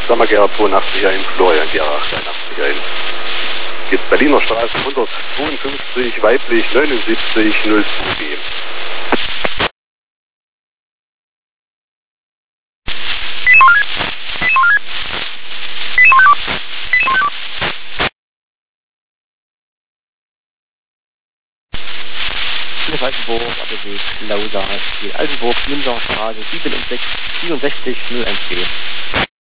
Sommer Gerhard 82 ein, Florian Gerhard 81 ein. Jetzt Berliner Straße 152, weiblich 79 02G. Altenburg, Abeweg, Lausa, Altenburg, Münsterstraße 67 010 B.